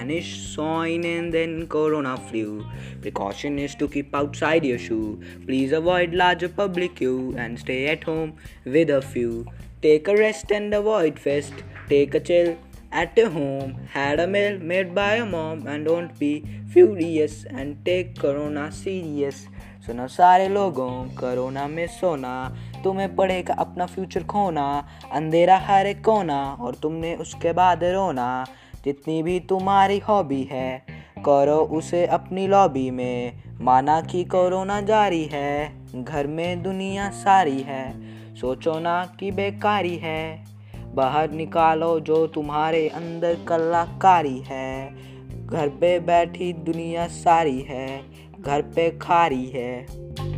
Spanish swine and then corona flu. Precaution is to keep outside your shoe. Please avoid larger public queue and stay at home with a few. Take a rest and avoid fest. Take a chill at your home. Had a meal made by your mom and don't be furious and take corona serious. सुनो सारे लोगों, corona में सोना, तुम्हें पड़ेगा अपना future खोना. अंधेरा हर एक कोना और तुमने उसके बाद रोना. जितनी भी तुम्हारी हॉबी है, करो उसे अपनी लॉबी में. माना कि कोरोना जारी है, घर में दुनिया सारी है. सोचो ना कि बेकारी है, बाहर निकालो जो तुम्हारे अंदर कलाकारी है. घर पे बैठी दुनिया सारी है, घर पे खारी है.